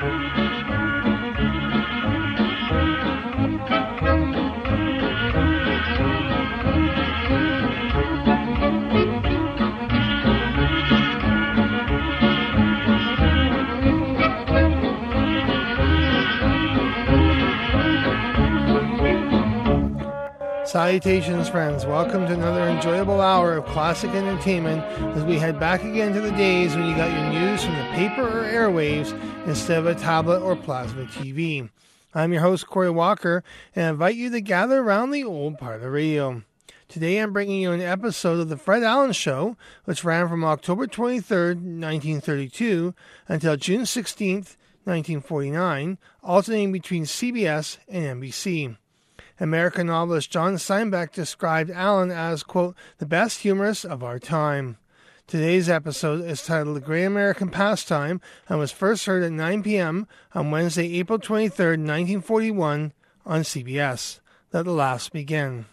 Salutations, friends. Welcome to another enjoyable hour of classic entertainment as we head back again to the days when you got your news from the paper or airwaves instead of a tablet or plasma TV. I'm your host, Corey Walker, and I invite you to gather around the old part of the radio. Today I'm bringing you an episode of The Fred Allen Show, which ran from October 23rd, 1932 until June 16th, 1949, alternating between CBS and NBC. American novelist John Steinbeck described Allen as, quote, the best humorist of our time. Today's episode is titled The Great American Pastime and was first heard at 9 p.m. on Wednesday, April 23rd, 1941 on CBS. Let the laughs begin.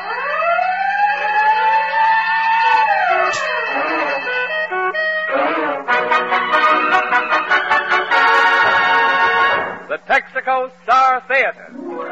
The Texaco Star Theater.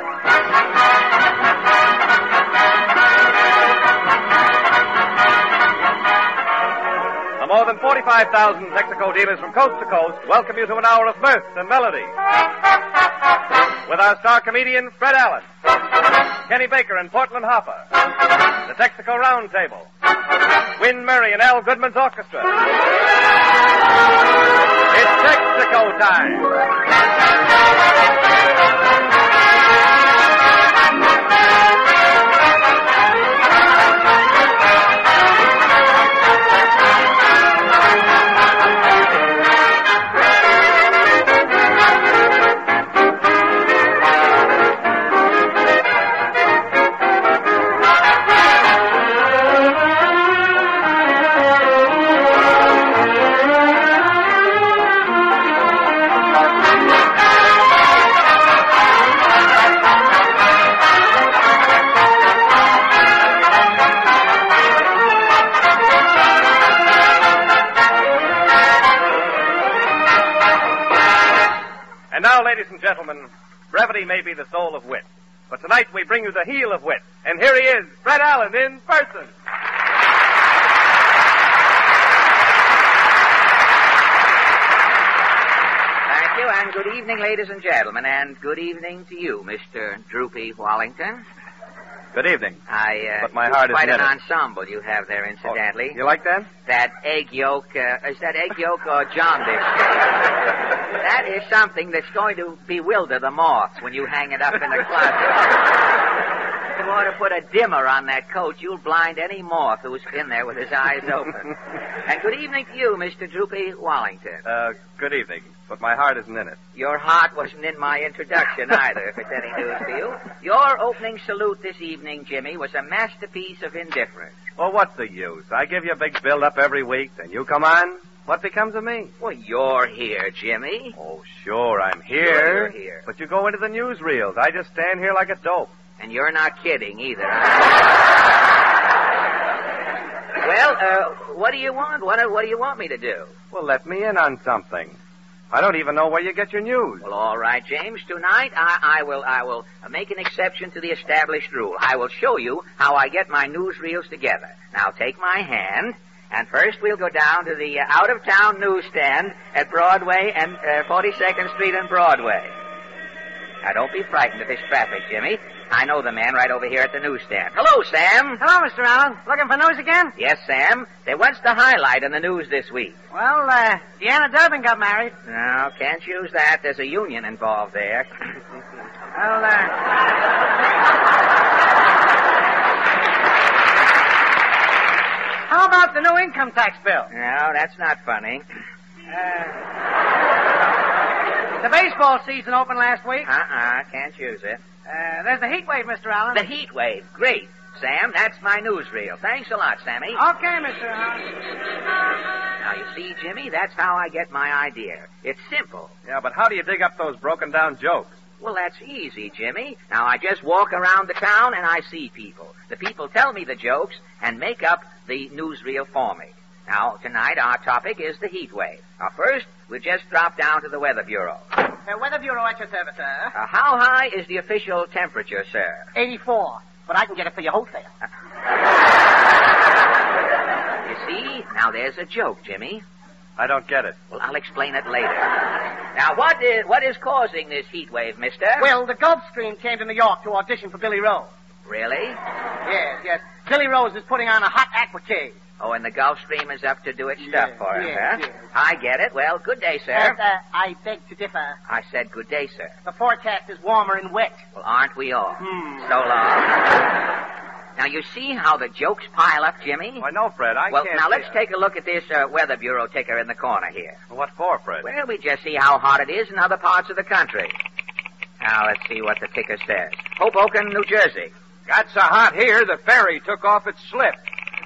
The more than 45,000 Texaco dealers from coast to coast welcome you to an hour of mirth and melody. With our star comedian, Fred Allen, Kenny Baker and Portland Hopper, the Texaco Roundtable, Win Murray and Al Goodman's Orchestra. It's Texaco time. Ladies and gentlemen, brevity may be the soul of wit, but tonight we bring you the heel of wit, and here he is, Fred Allen in person. Thank you, and good evening, ladies and gentlemen, and good evening to you, Mr. Droopy Wallington. Good evening. But my heart is quite an knitted. ensemble you have there, incidentally. Oh, you like that? That egg yolk, is that egg yolk or jaundice? That is something that's going to bewilder the moths when you hang it up in the closet. If you want to put a dimmer on that coat, you'll blind any moth who's in there with his eyes open. And good evening to you, Mr. Droopy Wallington. Good evening, but my heart isn't in it. Your heart wasn't in my introduction either, if it's any news to you. Your opening salute this evening, Jimmy, was a masterpiece of indifference. Well, what's the use? I give you a big build-up every week, then you come on. What becomes of me? Well, you're here, Jimmy. Oh, sure, I'm here. Sure, you're here. But you go into the newsreels. I just stand here like a dope. And you're not kidding either. Well, what do you want? What do you want me to do? Well, let me in on something. I don't even know where you get your news. Well, all right, James. Tonight, I will make an exception to the established rule. I will show you how I get my newsreels together. Now, take my hand, and first we'll go down to the out-of-town newsstand at Broadway and 42nd Street and Broadway. Now, don't be frightened of this traffic, Jimmy. I know the man right over here at the newsstand. Hello, Sam. Hello, Mr. Allen. Looking for news again? Yes, Sam. What's the highlight in the news this week? Well, Deanna Durbin got married. No, can't use that. There's a union involved there. Well, how about the new income tax bill? No, that's not funny. The baseball season opened last week. Can't use it. There's the heat wave, Mr. Allen. The heat wave. Great. Sam, that's my newsreel. Thanks a lot, Sammy. Okay, Mr. Allen. Now, you see, Jimmy, that's how I get my idea. It's simple. Yeah, but how do you dig up those broken-down jokes? Well, that's easy, Jimmy. Now, I just walk around the town and I see people. The people tell me the jokes and make up the newsreel for me. Now, tonight our topic is the heat wave. Now, first, we'll just drop down to the Weather Bureau. Weather Bureau at your service, sir. How high is the official temperature, sir? 84. But I can get it for you wholesale. You see? Now there's a joke, Jimmy. I don't get it. Well, I'll explain it later. Now, what is causing this heat wave, mister? Well, the Gulf Stream came to New York to audition for Billy Rose. Really? Yes. Billy Rose is putting on a hot aquacade. Oh, and the Gulf Stream is up to do its stuff for him, huh? Yes. I get it. Well, good day, sir. I beg to differ. I said good day, sir. The forecast is warmer and wet. Well, aren't we all? So long. Now, you see how the jokes pile up, Jimmy? Why, no, Fred, I can't. Well, now, let's take a look at this Weather Bureau ticker in the corner here. What for, Fred? Well, we just see how hot it is in other parts of the country. Now, let's see what the ticker says. Hoboken, New Jersey. Got so hot here, the ferry took off its slip.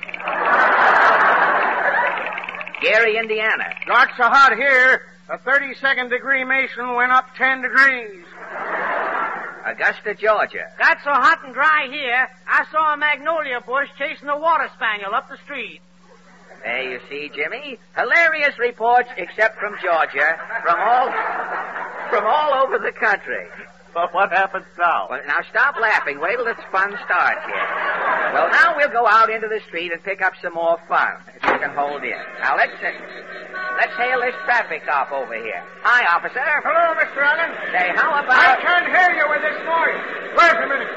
Gary, Indiana. Got so hot here, a 32nd degree Mason went up 10 degrees. Augusta, Georgia. Got so hot and dry here, I saw a magnolia bush chasing a water spaniel up the street. There you see, Jimmy. Hilarious reports, except from Georgia, from all over the country. But what happens now? Well, now stop laughing. Wait till this fun starts here. Well, now we'll go out into the street and pick up some more fun, if you can hold in. Now, let's hail this traffic cop over here. Hi, officer. Hello, Mr. Allen. Say, how I about... can't hear you with this noise. Wait a minute.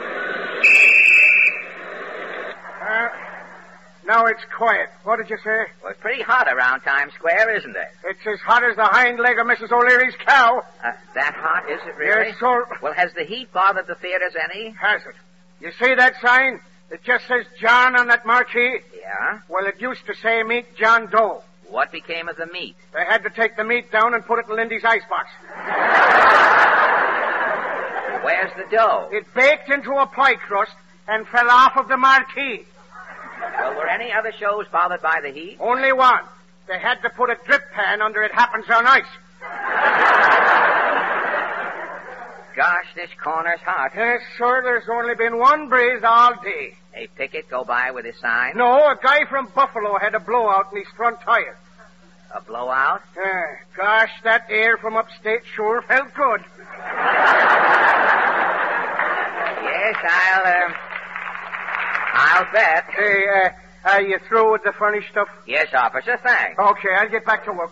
Now it's quiet. What did you say? Well, it's pretty hot around Times Square, isn't it? It's as hot as the hind leg of Mrs. O'Leary's cow. That hot, is it really? Yes, sir. Well, has the heat bothered the theaters any? Has it? You see that sign? It just says John on that marquee. Yeah? Well, it used to say Meet John Doe. What became of the meat? They had to take the meat down and put it in Lindy's icebox. Where's the dough? It baked into a pie crust and fell off of the marquee. Well, were any other shows bothered by the heat? Only one. They had to put a drip pan under It Happens on Ice. Gosh, this corner's hot. Yes, sir, there's only been one breeze all day. A picket go by with his sign? No, a guy from Buffalo had a blowout in his front tire. A blowout? Gosh, that air from upstate sure felt good. Yes, I'll bet. Hey, are you through with the funny stuff? Yes, officer, thanks. Okay, I'll get back to work.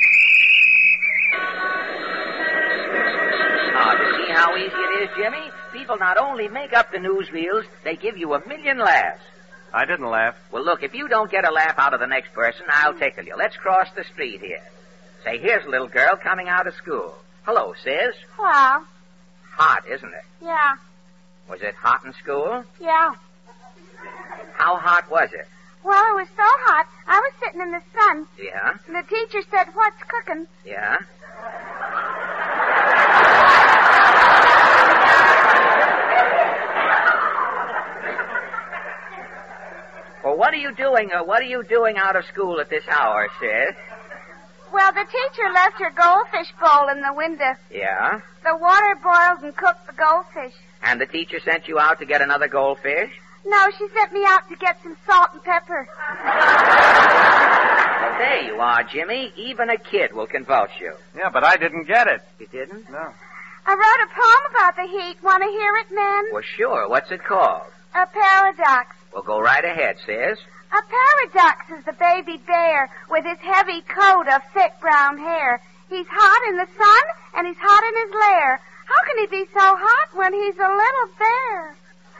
To see how easy it is, Jimmy, people not only make up the newsreels, they give you 1,000,000 laughs. I didn't laugh. Well, look, if you don't get a laugh out of the next person, I'll tickle you. Let's cross the street here. Say, here's a little girl coming out of school. Hello, sis. Well, Hot, isn't it? yeah. Was it hot in school? Yeah. How hot was it? Well, it was so hot, I was sitting in the sun, Yeah? and the teacher said, "What's cooking?" Yeah? Well, what are you doing out of school at this hour, sis? Well, the teacher left her goldfish bowl in the window. Yeah? The water boiled and cooked the goldfish. And the teacher sent you out to get another goldfish? No, she sent me out to get some salt and pepper. Well, there you are, Jimmy. Even a kid will convulse you. Yeah, but I didn't get it. You didn't? No. I wrote a poem about the heat. Want to hear it, men? Well, sure. What's it called? A paradox. Well, go right ahead, sis. A paradox is the baby bear with his heavy coat of thick brown hair. He's hot in the sun and he's hot in his lair. How can he be so hot when he's a little bear?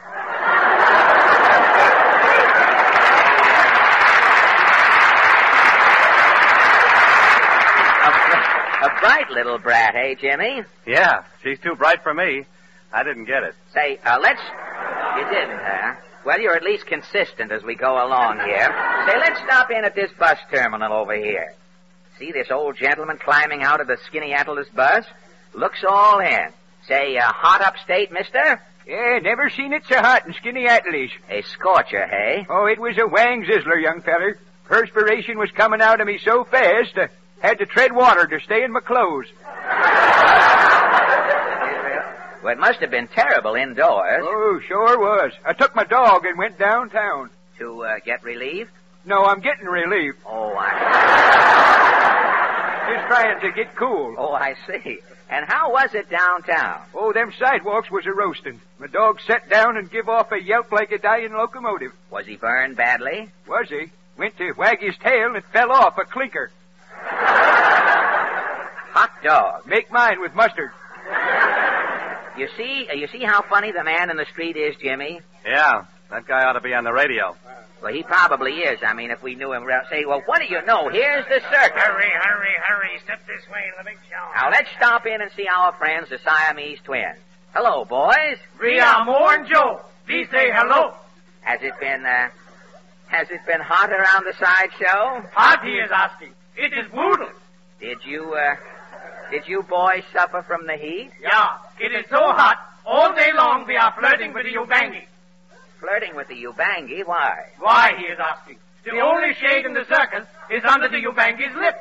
A bright little brat, eh, Jimmy? Yeah, she's too bright for me. I didn't get it. Say, You didn't, huh? Well, you're at least consistent as we go along here. Say, let's stop in at this bus terminal over here. See this old gentleman climbing out of the Skinny-Atlas bus? Looks all in. Say, hot upstate, mister? Yeah, never seen it so hot in Skinny-Atlas. A scorcher, hey? Oh, it was a wang zizzler, young feller. Perspiration was coming out of me so fast, I had to tread water to stay in my clothes. Well, it must have been terrible indoors. Oh, sure was. I took my dog and went downtown. To get relief? No, I'm getting relief. Oh, Just trying to get cool. Oh, I see. And how was it downtown? Oh, them sidewalks was a-roasting. My dog sat down and give off a yelp like a dying locomotive. Was he burned badly? Was he? Went to wag his tail and it fell off a clinker. Hot dog. Make mine with mustard. You see how funny the man in the street is, Jimmy? Yeah, that guy ought to be on the radio. Well, he probably is. I mean, if we knew him, say, well, what do you know? Here's the circus. Hurry. Step this way to the big show. Now, let's stop in and see our friends, the Siamese twins. Hello, boys. We are Mo and Joe. Please say hello. Has it been hot around the sideshow? Hot, he is asking. It is brutal. Did you boys suffer from the heat? Yeah, it is so hot. All day long we are flirting with the Ubangi. Flirting with the Ubangi? Why? Why, he is asking. The only shade in the circus is under the Ubangi's lip.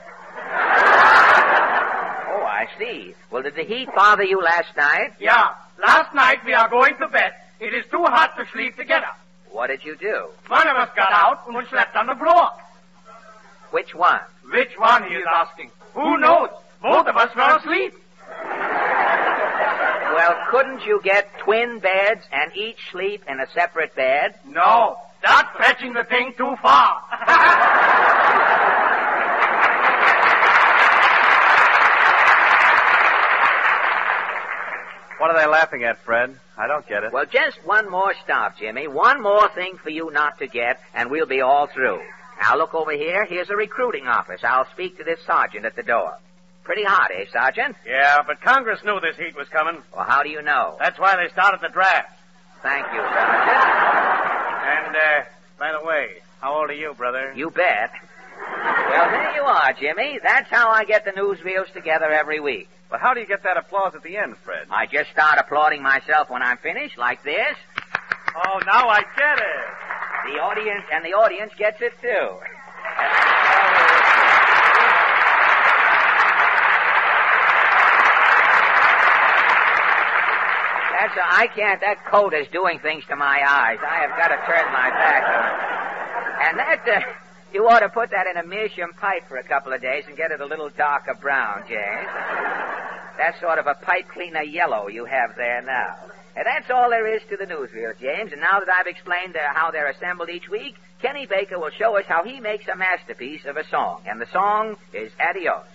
Oh, I see. Well, did the heat bother you last night? Yeah, last night we are going to bed. It is too hot to sleep together. What did you do? One of us got out and slept on the floor. Which one? Which one, he is asking. Who knows? Both of us were asleep. Well, couldn't you get twin beds and each sleep in a separate bed? No, that's fetching the thing too far. What are they laughing at, Fred? I don't get it. Well, just one more stop, Jimmy. One more thing for you not to get, and we'll be all through. Now, look over here. Here's a recruiting office. I'll speak to this sergeant at the door. Pretty hot, eh, Sergeant? Yeah, but Congress knew this heat was coming. Well, how do you know? That's why they started the draft. Thank you, Sergeant. And, by the way, how old are you, brother? You bet. Well, there you are, Jimmy. That's how I get the newsreels together every week. But how do you get that applause at the end, Fred? I just start applauding myself when I'm finished, like this. Oh, now I get it. The audience gets it, too. That coat is doing things to my eyes. I have got to turn my back on it. And you ought to put that in a meerschaum pipe for a couple of days and get it a little darker brown, James. That's sort of a pipe cleaner yellow you have there now. And that's all there is to the newsreel, James. And now that I've explained how they're assembled each week, Kenny Baker will show us how he makes a masterpiece of a song. And the song is Adios.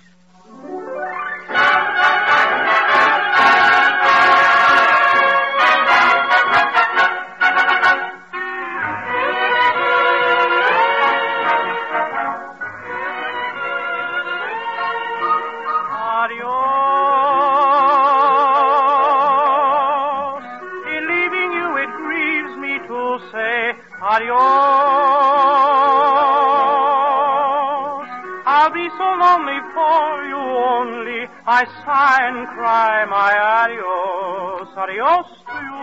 Adios. I'll be so lonely for you only. I sigh and cry my adios, adios to you.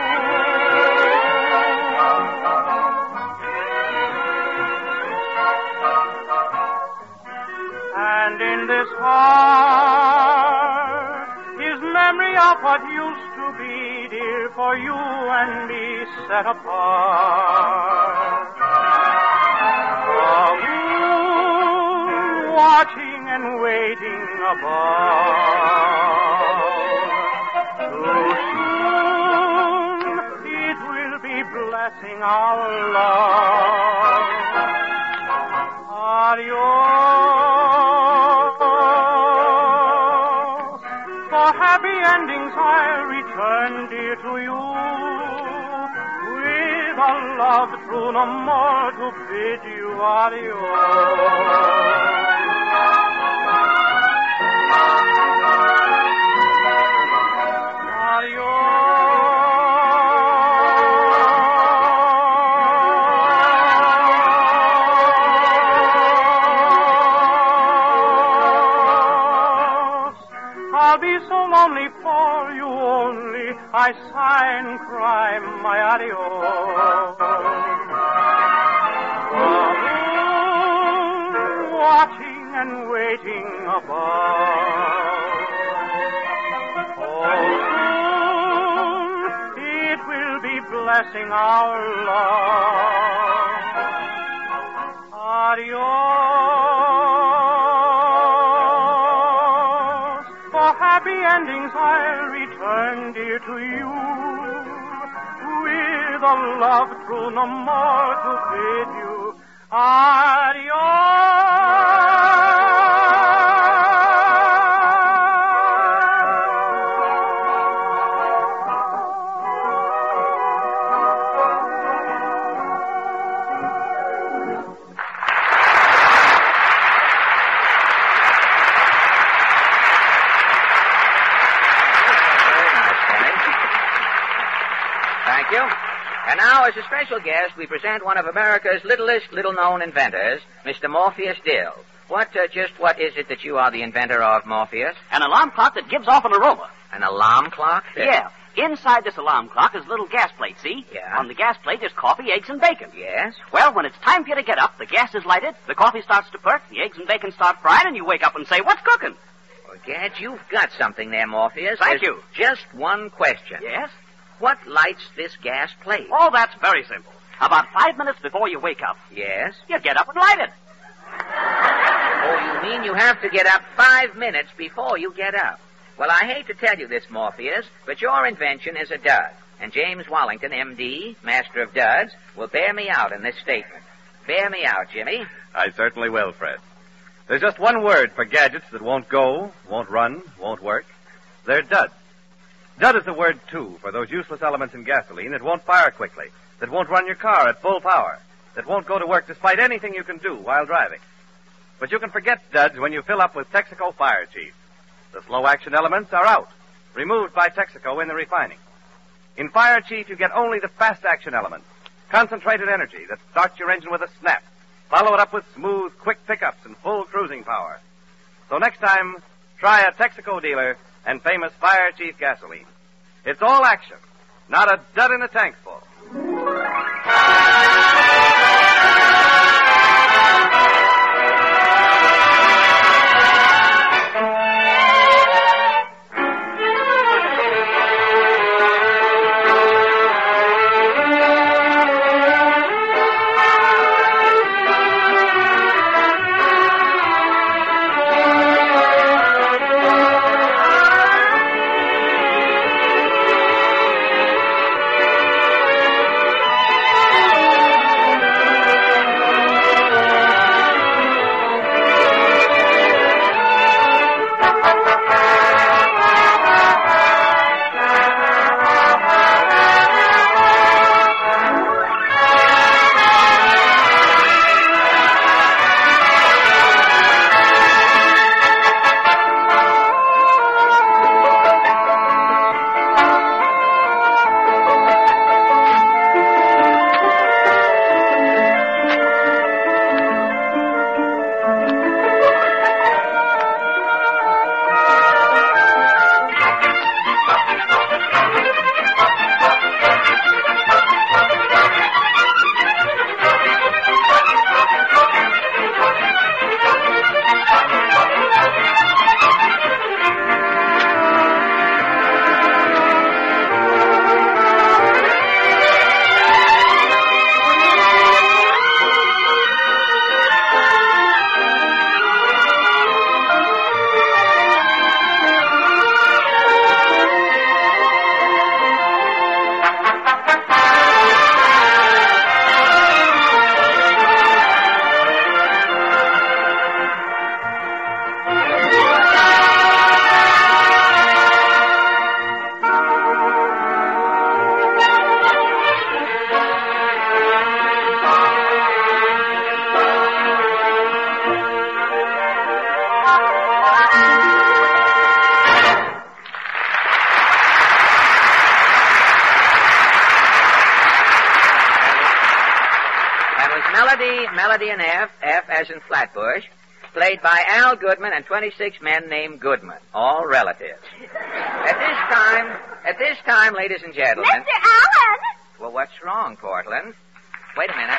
And in this heart is memory of what used to be, dear, for you and me set apart. The moon watching and waiting above. Too soon it will be blessing our love. Adios. For happy endings I'll return, dear, to you. With a love true, no more to bid you adios. I'll be so lonely for you only. I sigh and cry my adios. The moon watching and waiting above. Oh, soon it will be blessing our love. Adios. the endings I'll return, dear, to you, with a love true no more to bid you Thank you. And now, as a special guest, we present one of America's littlest little-known inventors, Mr. Morpheus Dill. What is it that you are the inventor of, Morpheus? An alarm clock that gives off an aroma. An alarm clock? Yeah. Inside this alarm clock is a little gas plate, see? Yeah. On the gas plate is coffee, eggs, and bacon. Yes? Well, when it's time for you to get up, the gas is lighted, the coffee starts to perk, the eggs and bacon start frying, and you wake up and say, "What's cooking?" Well, Gad, you've got something there, Morpheus. Thank There's you. Just one question. Yes? What lights this gas plate? Oh, that's very simple. About 5 minutes before you wake up, Yes? you get up and light it. Oh, you mean you have to get up 5 minutes before you get up? Well, I hate to tell you this, Morpheus, but your invention is a dud. And James Wallington, M.D., Master of Duds, will bear me out in this statement. Bear me out, Jimmy. I certainly will, Fred. There's just one word for gadgets that won't go, won't run, won't work. They're duds. Dud is the word, too, for those useless elements in gasoline that won't fire quickly, that won't run your car at full power, that won't go to work despite anything you can do while driving. But you can forget duds when you fill up with Texaco Fire Chief. The slow-action elements are out, removed by Texaco in the refining. In Fire Chief, you get only the fast-action elements, concentrated energy that starts your engine with a snap. Follow it up with smooth, quick pickups and full cruising power. So next time, try a Texaco dealer and famous Fire Chief gasoline. It's all action, not a dud in a tank full. Melody and F as in Flatbush, played by Al Goodman and 26 men named Goodman, all relatives. At this time, ladies and gentlemen... Mr. Allen! Well, what's wrong, Portland? Wait a minute.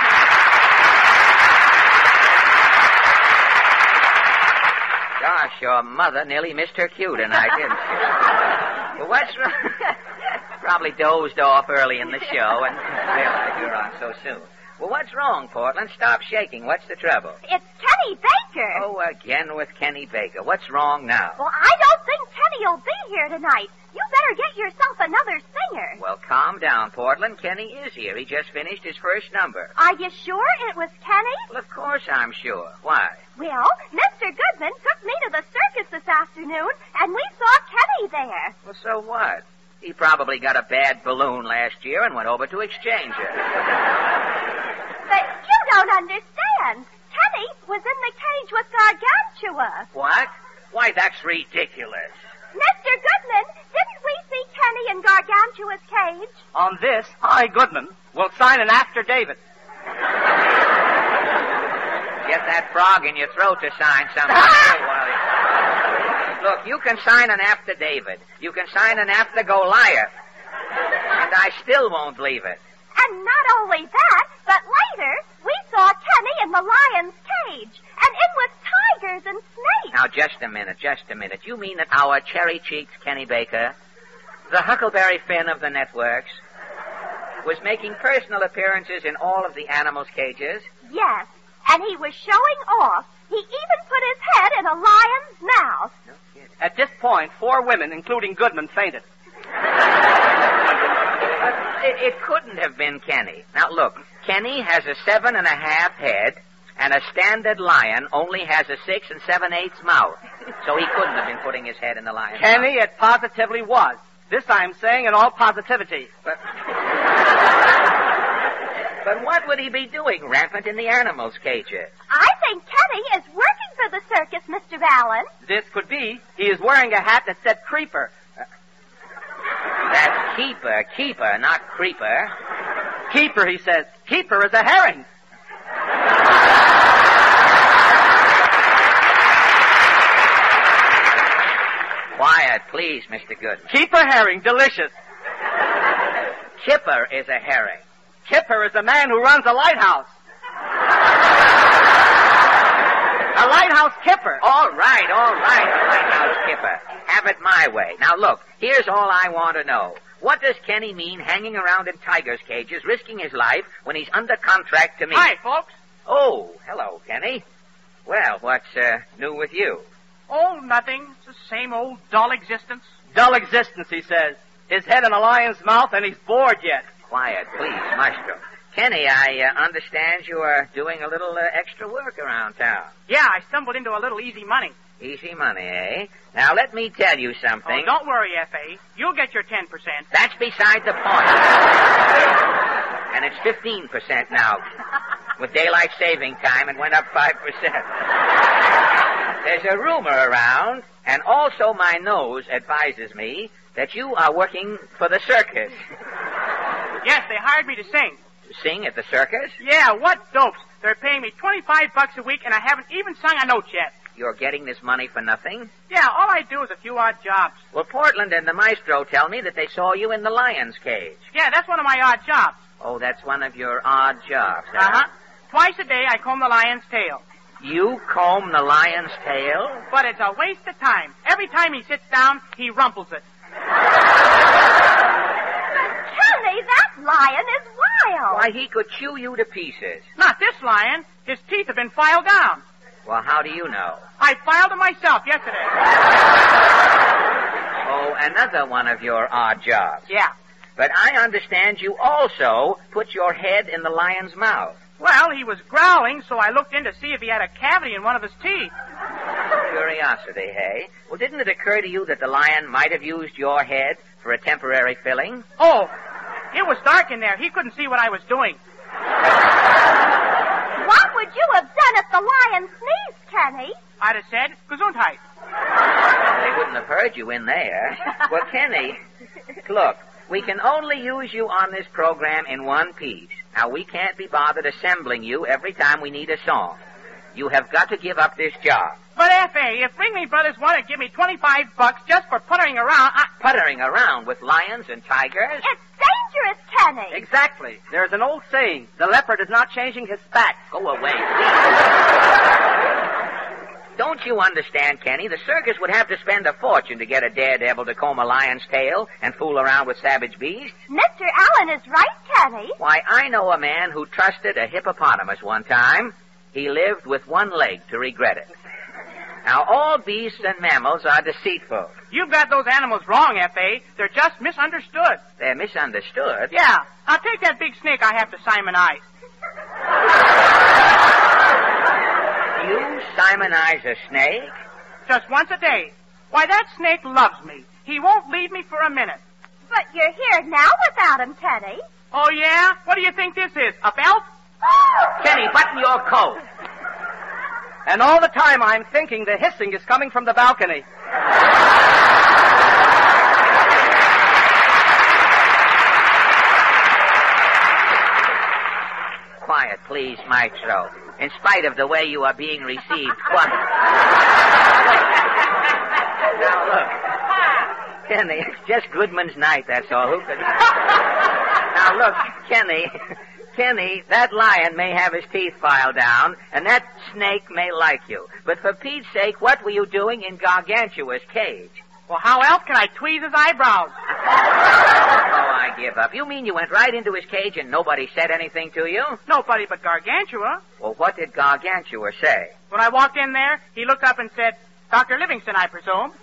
Gosh, your mother nearly missed her cue tonight, didn't she? Well, what's wrong? Probably dozed off early in the show and realized you were on so soon. Well, what's wrong, Portland? Stop shaking. What's the trouble? It's Kenny Baker. Oh, again with Kenny Baker. What's wrong now? Well, I don't think Kenny will be here tonight. You better get yourself another singer. Well, calm down, Portland. Kenny is here. He just finished his first number. Are you sure it was Kenny? Well, of course I'm sure. Why? Well, Mr. Goodman took me to the circus this afternoon, and we saw Kenny there. Well, so what? He probably got a bad balloon last year and went over to exchange it. But you don't understand. Kenny was in the cage with Gargantua. What? Why, that's ridiculous. Mr. Goodman, didn't we see Kenny in Gargantua's cage? On this, I, Goodman, will sign an affidavit. Get that frog in your throat to sign something. Look, you can sign an affidavit. You can sign an after-Goliath. And I still won't believe it. And not only that, but later, we saw Kenny in the lion's cage, and in with tigers and snakes. Now, just a minute. You mean that our cherry-cheeked Kenny Baker, the Huckleberry Finn of the networks, was making personal appearances in all of the animals' cages? Yes, and he was showing off. He even put his head in a lion's mouth. No kidding. At this point, 4 women, including Goodman, fainted. It couldn't have been Kenny. Now, look, Kenny has a 7.5 head, and a standard lion only has a 6 7/8 mouth. So he couldn't have been putting his head in the lion's mouth. Kenny, it positively was. This I'm saying in all positivity. But what would he be doing rampant in the animals' cages? I think Kenny is working for the circus, Mr. Allen. This could be. He is wearing a hat that said creeper. That's keeper, not creeper. Keeper, he says. Keeper is a herring. Quiet, please, Mr. Goodman. Keeper herring, delicious. Kipper is a herring. Kipper is a man who runs a lighthouse. A lighthouse kipper. All right, a lighthouse kipper. Have it my way. Now, look, here's all I want to know. What does Kenny mean hanging around in tigers' cages, risking his life when he's under contract to me? Hi, folks. Oh, hello, Kenny. Well, what's new with you? Oh, nothing. It's the same old dull existence. Dull existence, he says. His head in a lion's mouth, and he's bored yet. Quiet, please, Maestro. Kenny, I understand you are doing a little extra work around town. Yeah, I stumbled into a little easy money. Easy money, eh? Now, let me tell you something. Oh, don't worry, F.A. You'll get your 10%. That's beside the point. And it's 15% now. With daylight saving time, it went up 5%. There's a rumor around, and also my nose advises me, that you are working for the circus. Yes, they hired me to sing. Sing at the circus? Yeah, what dopes. They're paying me $25 a week, and I haven't even sung a note yet. You're getting this money for nothing? Yeah, all I do is a few odd jobs. Well, Portland and the Maestro tell me that they saw you in the lion's cage. Yeah, that's one of my odd jobs. Oh, that's one of your odd jobs, huh? Uh-huh. Twice a day, I comb the lion's tail. You comb the lion's tail? But it's a waste of time. Every time he sits down, he rumples it. Kenny, that lion is wild. Why, he could chew you to pieces. Not this lion. His teeth have been filed down. Well, how do you know? I filed them myself yesterday. Oh, another one of your odd jobs. Yeah. But I understand you also put your head in the lion's mouth. Well, he was growling, so I looked in to see if he had a cavity in one of his teeth. Curiosity, hey? Well, didn't it occur to you that the lion might have used your head for a temporary filling? Oh, it was dark in there. He couldn't see what I was doing. What would you have done if the lion sneezed, Kenny? I'd have said, Gesundheit. They wouldn't have heard you in there. Well, Kenny, look, we can only use you on this program in one piece. Now, we can't be bothered assembling you every time we need a song. You have got to give up this job. But, F.A., if Ringley Brothers want to give me $25 just for puttering around, Puttering around with lions and tigers? It's dangerous, Kenny. Exactly. There's an old saying, the leopard is not changing his back. Go away, please. Don't you understand, Kenny? The circus would have to spend a fortune to get a daredevil to comb a lion's tail and fool around with savage beasts. Mr. Allen is right, Kenny. Why, I know a man who trusted a hippopotamus one time. He lived with one leg to regret it. Now, all beasts and mammals are deceitful. You've got those animals wrong, F.A. They're just misunderstood. They're misunderstood? Yeah. Now, take that big snake I have to Simonize. You Simonize a snake? Just once a day. Why, that snake loves me. He won't leave me for a minute. But you're here now without him, Kenny. Oh, yeah? What do you think this is, a belt? Kenny, button your coat. And all the time I'm thinking the hissing is coming from the balcony. Quiet, please, Maestro. In spite of the way you are being received, quiet. Now, look. Kenny, it's just Goodman's night, that's all. Who could... Now, look, Kenny, that lion may have his teeth filed down, and that snake may like you. But for Pete's sake, what were you doing in Gargantua's cage? Well, how else can I tweeze his eyebrows? Oh, I give up. You mean you went right into his cage and nobody said anything to you? Nobody but Gargantua. Well, what did Gargantua say? When I walked in there, he looked up and said, Dr. Livingston, I presume.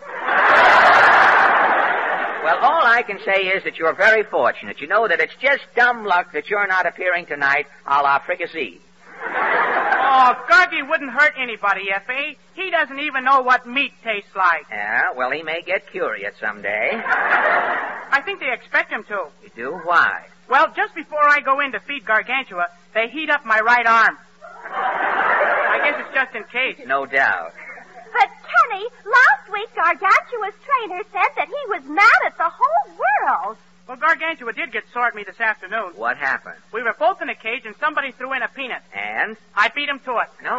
Well, all I can say is that you're very fortunate. You know that it's just dumb luck that you're not appearing tonight a la fricassee. Oh, Gargy wouldn't hurt anybody, F.A. He doesn't even know what meat tastes like. Yeah, well, he may get curious someday. I think they expect him to. You do? Why? Well, just before I go in to feed Gargantua, they heat up my right arm. I guess it's just in case. No doubt. But, Kenny, last week Gargantua's trainer said that he was mad at the whole world. Well, Gargantua did get sore at me this afternoon. What happened? We were both in a cage and somebody threw in a peanut. And? I beat him to it. No.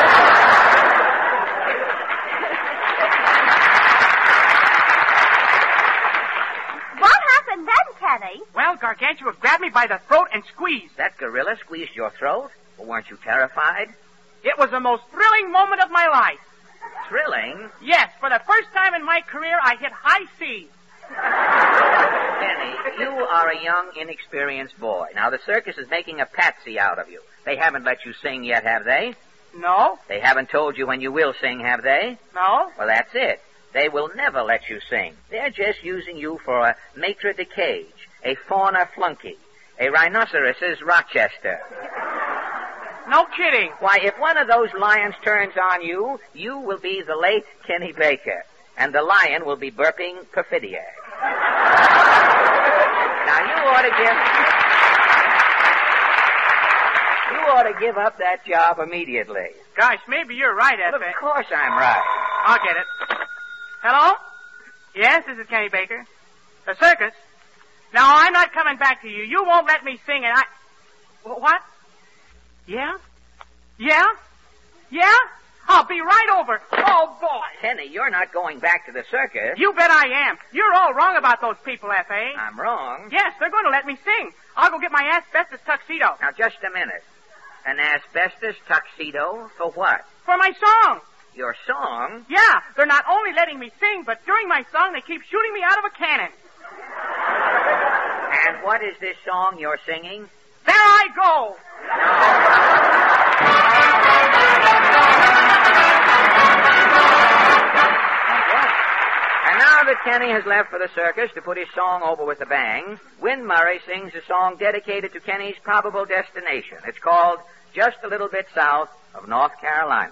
What happened then, Kenny? Well, Gargantua grabbed me by the throat and squeezed. That gorilla squeezed your throat? Well, weren't you terrified? It was the most thrilling moment of my life. Thrilling? Yes, for the first time in my career, I hit high C. Kenny, you are a young, inexperienced boy. Now, the circus is making a patsy out of you. They haven't let you sing yet, have they? No. They haven't told you when you will sing, have they? No. Well, that's it. They will never let you sing. They're just using you for a maitre de cage, a fauna flunky, a rhinoceros's Rochester. No kidding. Why, if one of those lions turns on you, you will be the late Kenny Baker, and the lion will be burping Perfidiac. Now, you ought to give up that job immediately. Gosh, maybe you're right, F.A. Of course I'm right. I'll get it. Hello? Yes, this is Kenny Baker. The circus? Now, I'm not coming back to you. You won't let me sing, and I... What? Yeah? Yeah? Yeah? I'll be right over. Oh, boy. Kenny, you're not going back to the circus. You bet I am. You're all wrong about those people, F.A. I'm wrong? Yes, they're going to let me sing. I'll go get my asbestos tuxedo. Now, just a minute. An asbestos tuxedo? For what? For my song. Your song? Yeah, they're not only letting me sing, but during my song they keep shooting me out of a cannon. And what is this song you're singing? There I go! And now that Kenny has left for the circus to put his song over with a bang, Win Murray sings a song dedicated to Kenny's probable destination. It's called Just a Little Bit South of North Carolina.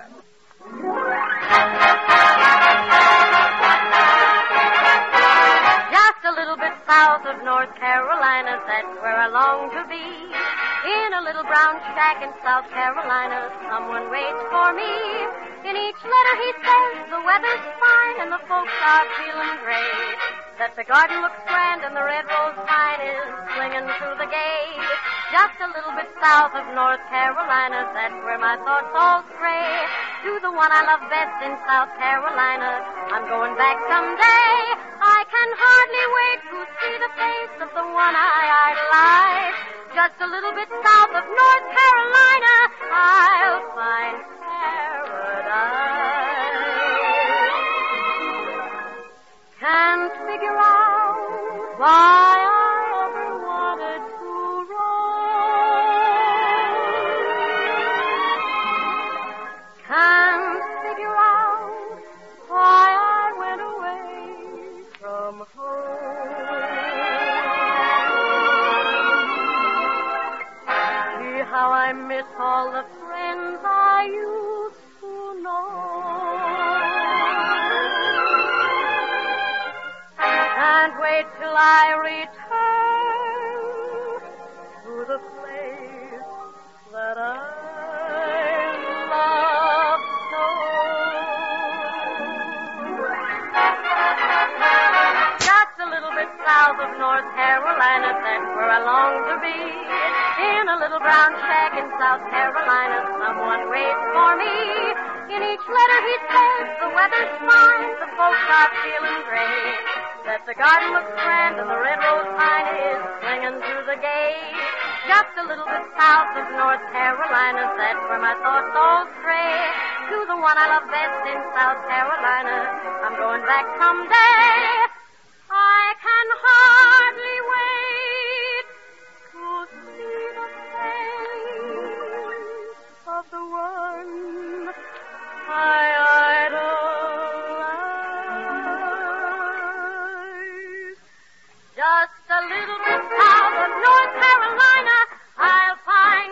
Just a little bit south of North Carolina, that's where I long to be. In a little brown shack in South Carolina, someone waits for me. In each letter he says the weather's fine and the folks are feeling great. That the garden looks grand and the red rose vine is swinging through the gate. Just a little bit south of North Carolina, that's where my thoughts all stray. To the one I love best in South Carolina, I'm going back someday. I can hardly wait to see the face of the one I idolize. Just a little bit south of North Carolina, I'll find paradise. figure out why I ever wanted to roam. Can't figure out why I went away from home. See how I miss all the friends I used to know. Can't wait till I return to the place that I love so. Just a little bit south of North Carolina, that's where I long to be. In a little brown shack in South Carolina, someone waits for me. In each letter he says the weather's fine, the folks are feeling great. That the garden looks grand and the red rose vine is swinging through the gate. Just a little bit south of North Carolina, that's where my thoughts all stray. To the one I love best in South Carolina, I'm going back someday. I can hardly wait to see the face of the one I idolize. Just a little bit south of North Carolina, I'll find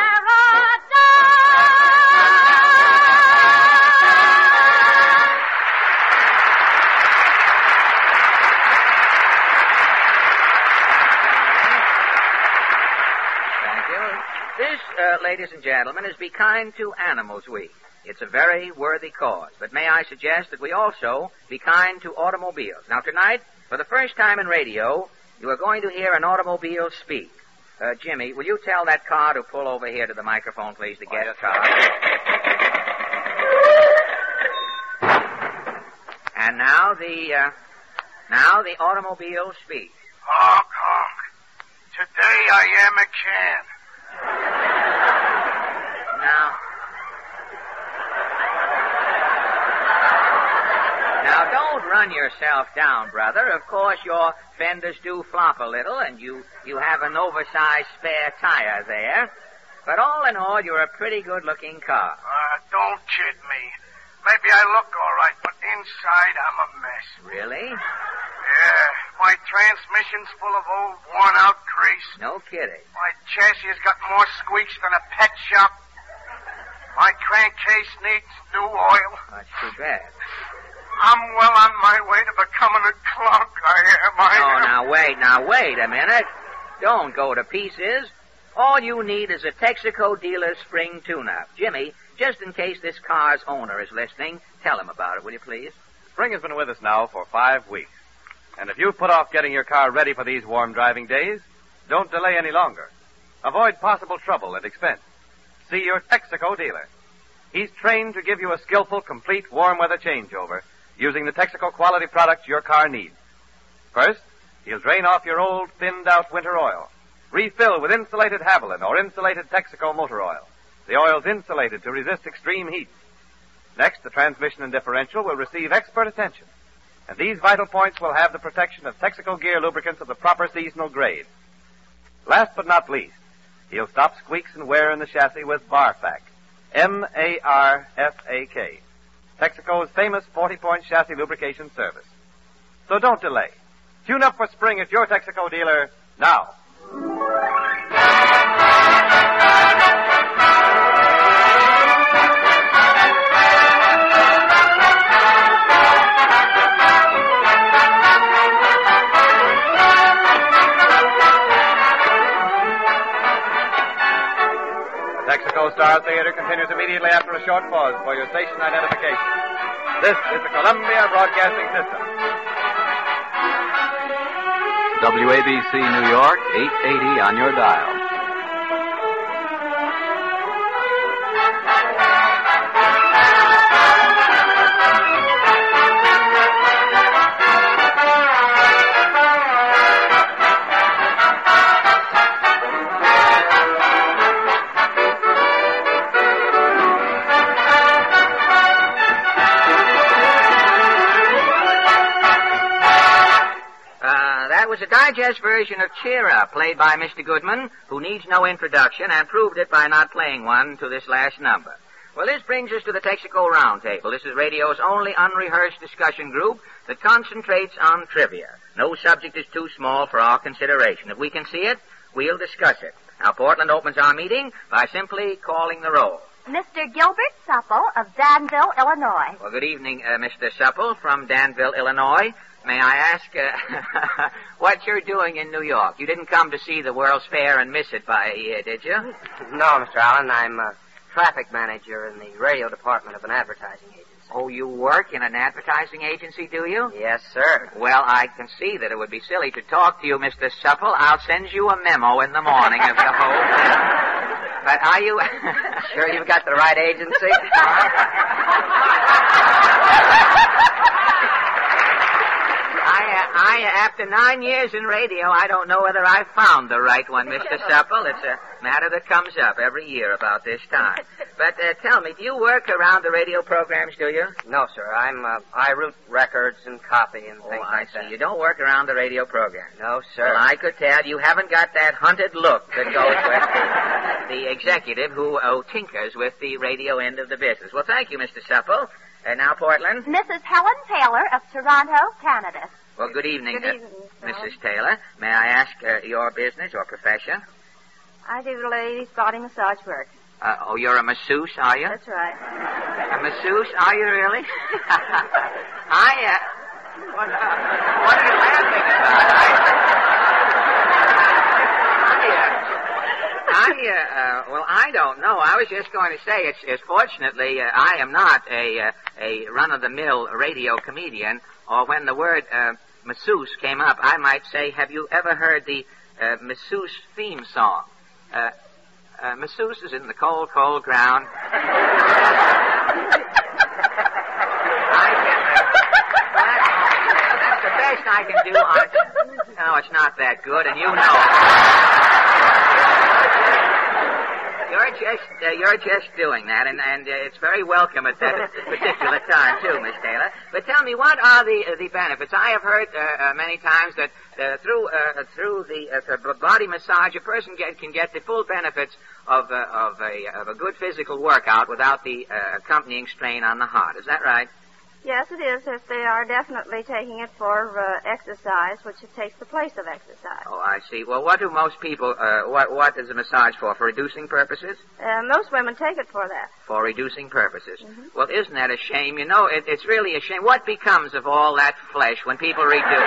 This, ladies and gentlemen, is Be Kind to Animals Week. It's a very worthy cause, but may I suggest that we also be kind to automobiles. Now, tonight, for the first time in radio, you are going to hear an automobile speak. Jimmy, will you tell that car to pull over here to the microphone, please, the guest car? And now the automobile speak. Honk, honk. Today I am a can. Now, don't run yourself down, brother. Of course, your fenders do flop a little, and you have an oversized spare tire there. But all in all, you're a pretty good-looking car. Don't kid me. Maybe I look all right, but inside I'm a mess. Really? Yeah. My transmission's full of old, worn-out grease. No kidding. My chassis has got more squeaks than a pet shop. My crankcase needs new oil. That's too bad. I'm well on my way to becoming a clunk, I am. Now wait a minute. Don't go to pieces. All you need is a Texaco dealer spring tune-up. Jimmy, just in case this car's owner is listening, tell him about it, will you please? Spring has been with us now for 5 weeks. And if you've put off getting your car ready for these warm driving days, don't delay any longer. Avoid possible trouble and expense. See your Texaco dealer. He's trained to give you a skillful, complete warm weather changeover using the Texaco quality products your car needs. First, he'll drain off your old, thinned-out winter oil. Refill with insulated Haviland or insulated Texaco motor oil. The oil's insulated to resist extreme heat. Next, the transmission and differential will receive expert attention. And these vital points will have the protection of Texaco gear lubricants of the proper seasonal grade. Last but not least, he'll stop squeaks and wear in the chassis with Marfak. M-A-R-F-A-K. Texaco's famous 40-point chassis lubrication service. So don't delay. Tune up for spring at your Texaco dealer now. Texaco Star Theater continues immediately after a short pause for your station identification. This is the Columbia Broadcasting System. WABC New York, 880 on your dial. That was a digest version of Cheer Up, played by Mr. Goodman, who needs no introduction and proved it by not playing one to this last number. Well, this brings us to the Texaco Roundtable. This is radio's only unrehearsed discussion group that concentrates on trivia. No subject is too small for our consideration. If we can see it, we'll discuss it. Now, Portland opens our meeting by simply calling the roll. Mr. Gilbert Supple of Danville, Illinois. Well, good evening, Mr. Supple from Danville, Illinois. May I ask what you're doing in New York? You didn't come to see the World's Fair and miss it by a year, did you? No, Mr. Allen. I'm a traffic manager in the radio department of an advertising agency. Oh, you work in an advertising agency, do you? Yes, sir. Well, I can see that it would be silly to talk to you, Mr. Supple. I'll send you a memo in the morning of the whole thing. But are you... Sure you've got the right agency? After 9 years in radio, I don't know whether I've found the right one, Mr. Supple. It's a matter that comes up every year about this time. But tell me, do you work around the radio programs, do you? No, sir. I route records and copy and things like that. You don't work around the radio programs? No, sir. Well, I could tell you haven't got that hunted look that goes with the executive who tinkers with the radio end of the business. Well, thank you, Mr. Supple. Now, Portland. Mrs. Helen Taylor of Toronto, Canada. Well, good evening, Good evening, Mrs. Taylor. May I ask your business or profession? I do ladies' body massage work. Oh, you're a masseuse, are you? That's right. A masseuse, are you really? What are you laughing about? Well, I don't know. I was just going to say, it's fortunately, I am not a run-of-the-mill radio comedian, or when the word masseuse came up, I might say, have you ever heard the masseuse theme song? Masseuse is in the cold, cold ground. That's the best I can do on it. No, it's not that good, and you know it. You're just doing that, and it's very welcome at that particular time, too, Miss Taylor. But tell me, what are the benefits? I have heard many times that through the body massage, a person can get the full benefits of a good physical workout without the accompanying strain on the heart. Is that right? Yes, it is, if they are definitely taking it for exercise, which it takes the place of exercise. Oh, I see. Well, what do most people, what is a massage for? For reducing purposes? Most women take it for that. For reducing purposes. Mm-hmm. Well, isn't that a shame? You know, it's really a shame. What becomes of all that flesh when people reduce? Well,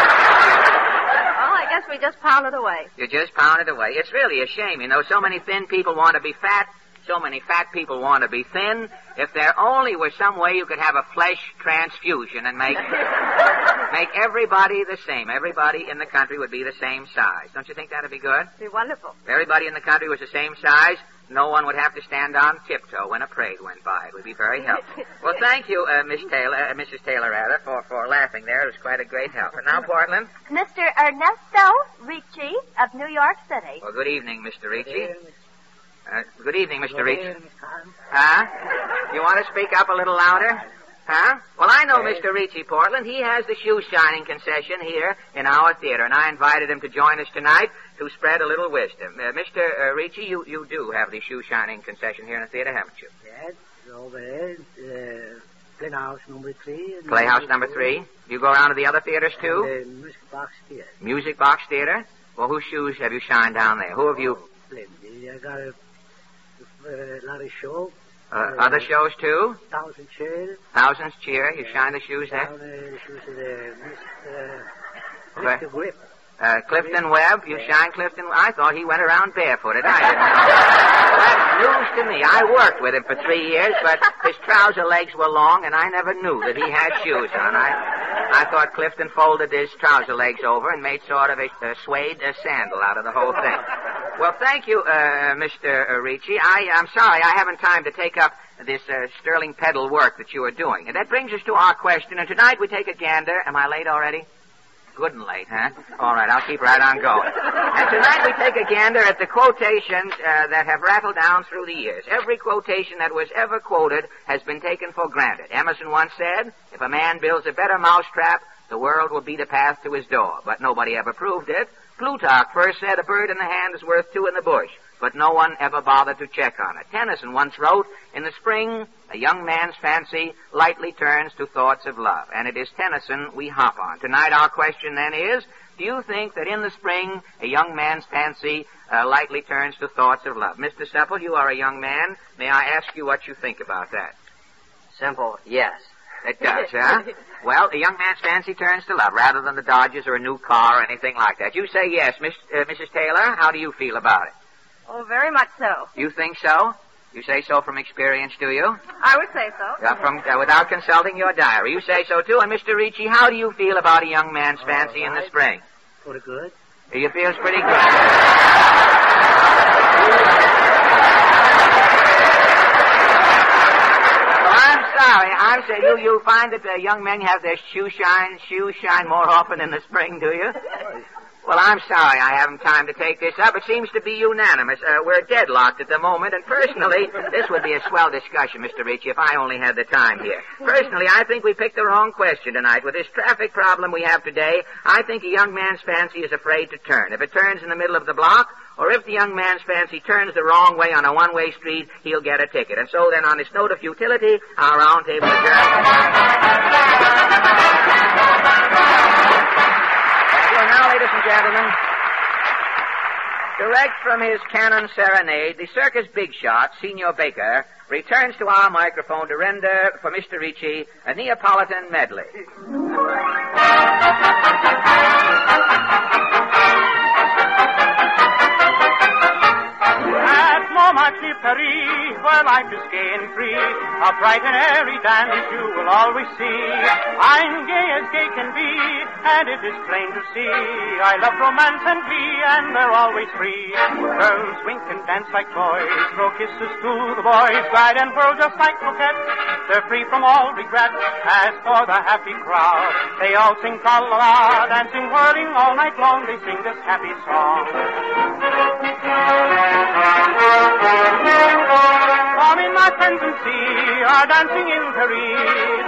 I guess we just pound it away. You just pound it away. It's really a shame, you know. So many thin people want to be fat. So many fat people want to be thin. If there only was some way you could have a flesh transfusion and make everybody the same. Everybody in the country would be the same size. Don't you think that would be good? It'd be wonderful. If everybody in the country was the same size, no one would have to stand on tiptoe when a parade went by. It would be very helpful. Well, thank you, Mrs. Taylor, for laughing there. It was quite a great help. And now, Portland. Mr. Ernesto Ricci of New York City. Well, good evening, Mr. Ricci. Good evening, Mr. Ricci. Huh? You want to speak up a little louder? Huh? Well, I know Mr. Ricci, Portland. He has the shoe shining concession here in our theater, and I invited him to join us tonight to spread a little wisdom. Mr. Ricci, you do have the shoe shining concession here in the theater, haven't you? Yes, over there, Playhouse number 3. Playhouse number 3? You go around to the other theaters, too? Music Box Theater. Music Box Theater? Well, whose shoes have you shined down there? Who have you... Plenty. I got a lot of shows. Other shows, too? Thousand Cheer. Thousands Cheer. You shine the shoes there? The shoes of Mr. Grip. Clifton Webb? You shine Clifton? I thought he went around barefooted. I didn't know. That's news to me. I worked with him for 3 years, but his trouser legs were long, and I never knew that he had shoes on. I thought Clifton folded his trouser legs over and made sort of a suede sandal out of the whole thing. Well, thank you, Mr. Ricci. I'm sorry I haven't time to take up this sterling pedal work that you are doing. And that brings us to our question, and tonight we take a gander. Am I late already? Good and late, huh? All right, I'll keep right on going. And tonight we take a gander at the quotations that have rattled down through the years. Every quotation that was ever quoted has been taken for granted. Emerson once said, if a man builds a better mousetrap, the world will beat a path to his door. But nobody ever proved it. Plutarch first said a bird in the hand is worth two in the bush, but no one ever bothered to check on it. Tennyson once wrote, in the spring, a young man's fancy lightly turns to thoughts of love. And it is Tennyson we hop on. Tonight our question then is, do you think that in the spring, a young man's fancy lightly turns to thoughts of love? Mr. Sepple, you are a young man. May I ask you what you think about that? Simple, yes. It does, huh? Well, a young man's fancy turns to love rather than the Dodgers or a new car or anything like that. You say yes. Mrs. Taylor, how do you feel about it? Oh, very much so. You think so? You say so from experience, do you? I would say so. Without consulting your diary. You say so, too. And Mr. Ricci, how do you feel about a young man's fancy in the spring? Pretty good. You feels pretty good. I'm sorry. You find that young men have their shoes shine more often in the spring, do you? Well, I'm sorry I haven't time to take this up. It seems to be unanimous. We're deadlocked at the moment, and personally, this would be a swell discussion, Mr. Ricci, if I only had the time here. Personally, I think we picked the wrong question tonight. With this traffic problem we have today, I think a young man's fancy is afraid to turn. If it turns in the middle of the block, or if the young man's fancy turns the wrong way on a one-way street, he'll get a ticket. And so then, on this note of futility, our roundtable adjourned. Well, now, ladies and gentlemen, direct from his Cannon Serenade, the circus big shot, Senor Baker, returns to our microphone to render for Mr. Ricci a Neapolitan medley. At Montmartre, Paris, where life is gay and free, a bright and airy dance you will always see. I'm gay as gay can be, and it is plain to see. I love romance and glee, and they're always free. Girls wink and dance like boys, throw kisses to the boys, glide and whirl just like coquettes. They're free from all regret. As for the happy crowd, they all sing tra-la-la, dancing, whirling all night long. They sing this happy song. Come in, my friends, and see our dancing in Paris.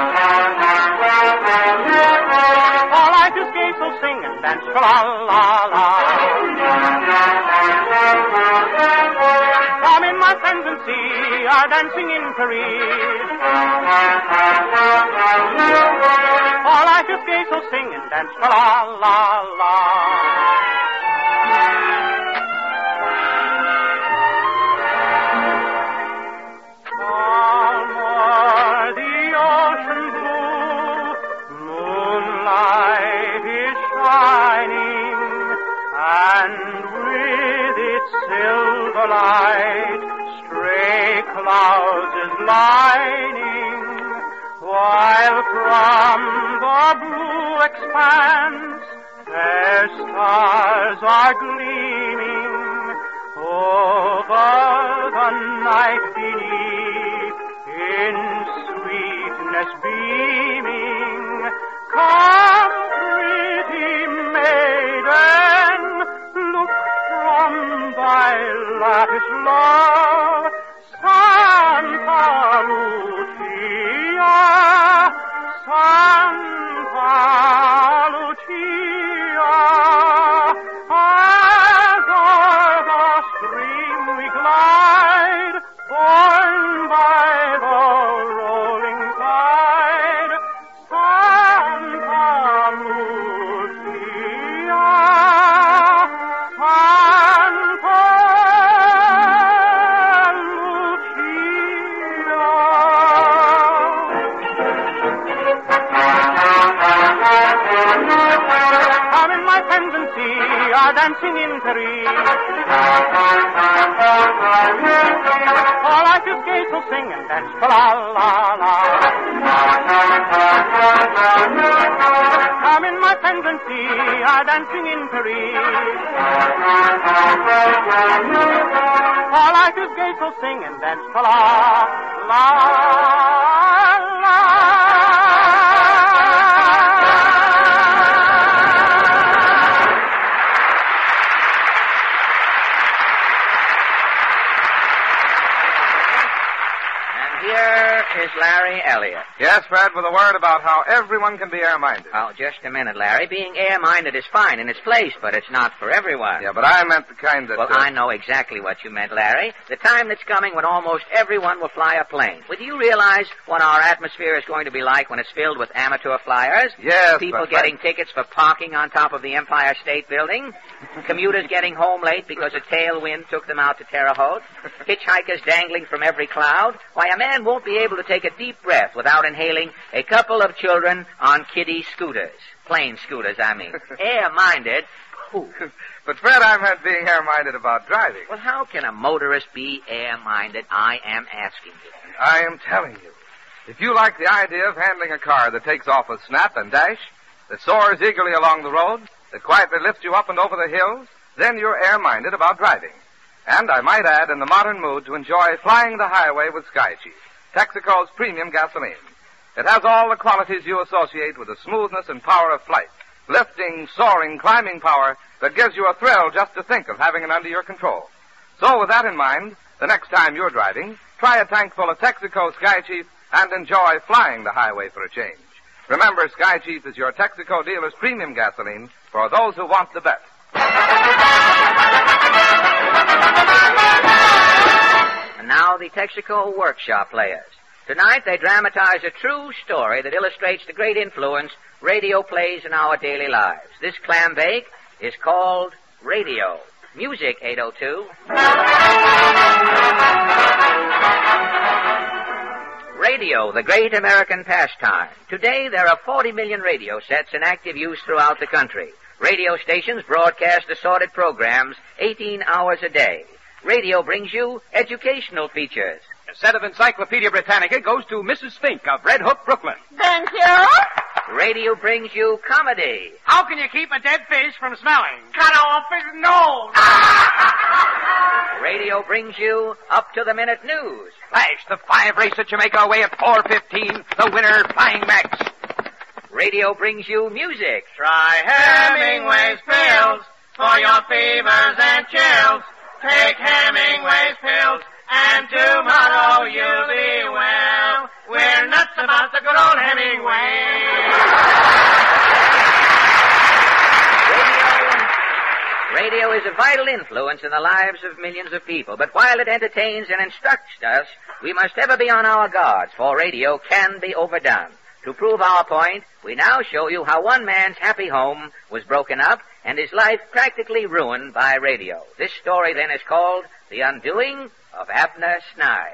All life is gay, so sing and dance, tra-la-la-la. Come in, my friends, and see our dancing in Paris. All life is gay, so sing and dance, tra-la-la-la. Light, stray clouds is lining, while from the blue expanse fair stars are gleaming over the night beneath, in sweetness beaming. Come, pretty maiden, look from thy lavish love, Santa Lucia, Santa Lucia. As o'er the stream we glide, borne by the rolling tide, Santa Lucia, dancing in Paris. All life is gay, so sing and dance, la-la-la. Come in, my friends, and see our dancing in Paris. All life is gay, so sing and dance, la-la-la. Is Larry Elliott. Yes, Fred, with a word about how everyone can be air-minded. Oh, just a minute, Larry. Being air-minded is fine in its place, but it's not for everyone. Yeah, but I meant the kind that... Well, I know exactly what you meant, Larry. The time that's coming when almost everyone will fly a plane. Well, do you realize what our atmosphere is going to be like when it's filled with amateur flyers? Yes, People getting tickets for parking on top of the Empire State Building. Commuters getting home late because a tailwind took them out to Terre Haute. Hitchhikers dangling from every cloud. Why, a man won't be able to take a deep breath without inhaling a couple of children on kiddie scooters. Plain scooters, I mean. Air-minded. But, Fred, I meant being air-minded about driving. Well, how can a motorist be air-minded? I am asking you. I am telling you. If you like the idea of handling a car that takes off with snap and dash, that soars eagerly along the road, that quietly lifts you up and over the hills, then you're air-minded about driving. And I might add, in the modern mood, to enjoy flying the highway with Sky Chief, Texaco's premium gasoline. It has all the qualities you associate with the smoothness and power of flight. Lifting, soaring, climbing power that gives you a thrill just to think of having it under your control. So with that in mind, the next time you're driving, try a tank full of Texaco Sky Chief and enjoy flying the highway for a change. Remember, Sky Chief is your Texaco dealer's premium gasoline for those who want the best. And now the Texaco Workshop Players. Tonight they dramatize a true story that illustrates the great influence radio plays in our daily lives. This clam bake is called Radio. Music, 802. Radio, the great American pastime. Today there are 40 million radio sets in active use throughout the country. Radio stations broadcast assorted programs 18 hours a day. Radio brings you educational features. A set of Encyclopedia Britannica goes to Mrs. Fink of Red Hook, Brooklyn. Thank you. Radio brings you comedy. How can you keep a dead fish from smelling? Cut off his nose. Radio brings you up-to-the-minute news. Flash, the 5 race at Jamaica away at 4:15. The winner, Flying Max. Radio brings you music. Try Hemingway's pills for your fevers and chills. Take Hemingway's pills, and tomorrow you'll be well. We're nuts about the good old Hemingway. Radio is a vital influence in the lives of millions of people, but while it entertains and instructs us, we must ever be on our guards, for radio can be overdone. To prove our point, we now show you how one man's happy home was broken up and his life practically ruined by radio. This story then is called The Undoing of Abner Snyde.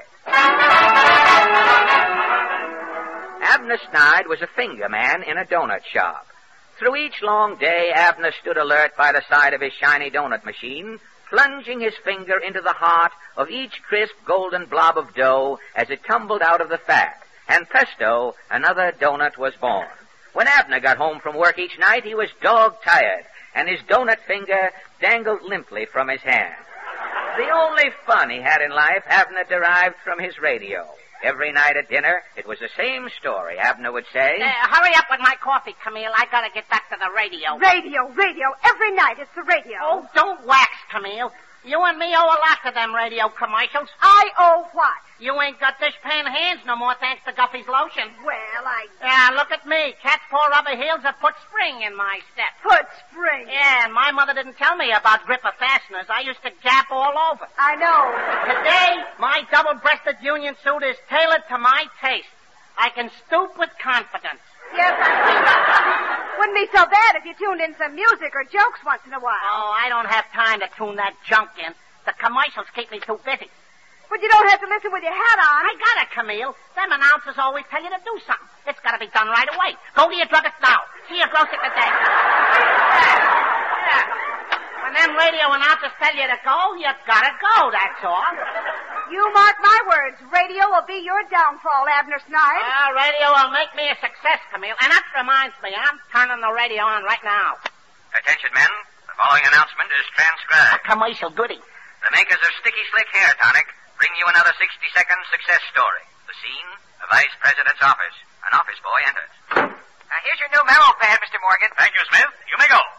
Abner Snyde was a finger man in a donut shop. Through each long day, Abner stood alert by the side of his shiny donut machine, plunging his finger into the heart of each crisp golden blob of dough as it tumbled out of the fat. And presto, another donut was born. When Abner got home from work each night, he was dog-tired, and his donut finger dangled limply from his hand. The only fun he had in life, Abner derived from his radio. Every night at dinner, it was the same story, Abner would say. Hurry up with my coffee, Camille. I gotta get back to the radio. Radio. Every night it's the radio. Oh, don't wax, Camille. You and me owe a lot to them radio commercials. I owe what? You ain't got dishpan hands no more thanks to Guffey's lotion. Well, Yeah, look at me. Cat's paw rubber heels have put spring in my step. Put spring? Yeah, and my mother didn't tell me about gripper fasteners. I used to gap all over. I know. Today, my double-breasted union suit is tailored to my taste. I can stoop with confidence. Yes, wouldn't be so bad if you tuned in some music or jokes once in a while. Oh, I don't have time to tune that junk in. The commercials keep me too busy. But you don't have to listen with your hat on. I got it, Camille. Them announcers always tell you to do something. It's got to be done right away. Go to your druggist now. See your grocer today. Yeah. When them radio announcers tell you to go, you gotta go, that's all. You mark my words. Radio will be your downfall, Abner Snyde. Well, radio will make me a success, Camille. And that reminds me, I'm turning the radio on right now. Attention, men. The following announcement is transcribed. A commercial goodie. The makers of Sticky Slick Hair Tonic bring you another 60-second success story. The scene, the Vice President's office. An office boy enters. Here's your new memo pad, Mr. Morgan. Thank you, Smith. You may go. Gosh,